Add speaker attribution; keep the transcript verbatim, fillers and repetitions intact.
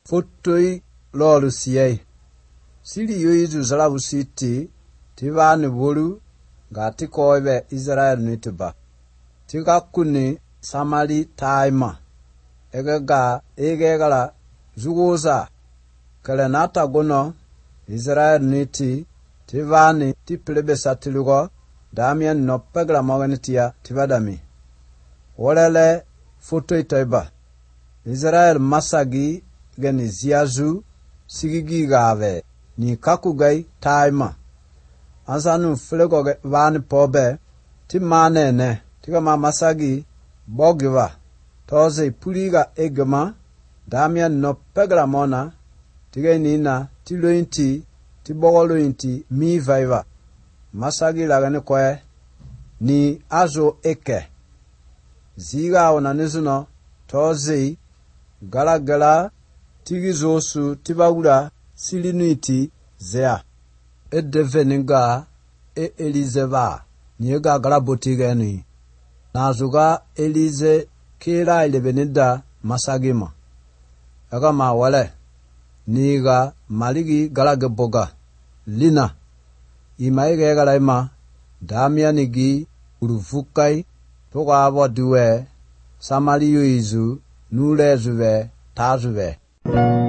Speaker 1: Fotoi lolu siye. Sili yu izu zala usiti, tiba ni bolu, ga tiko ebe Israel nituba. Tika kuni samali taima. Ege ga ege gala zugoza. Kele nata gono Israel niti, tiba ni tipilebe satilugo, damien no pegla moganitia tibadami. Wolele fotoi taiba. Israel masagi geni ziazu sigigi gave ni kakugai taima. Ansanu flego vani pobe ti manene tiga ma masagi bogiva toze puliga egema damia no pegla mona tiga nina ti lointi ti bogolointi mi vaiva masagi lagane kwe ni azo eke ziga ona nizuno toze gala gala tigi zosu tibaula silinuiti zea e deveninga e elizeva niega gala botiga ni nazuga elize kira ilebenida masagima aga ma wale niga maligi gala geboga lina imaige gala ima damia nigi urufukai toga abo duwe samali yuizu nule zuve tazuve.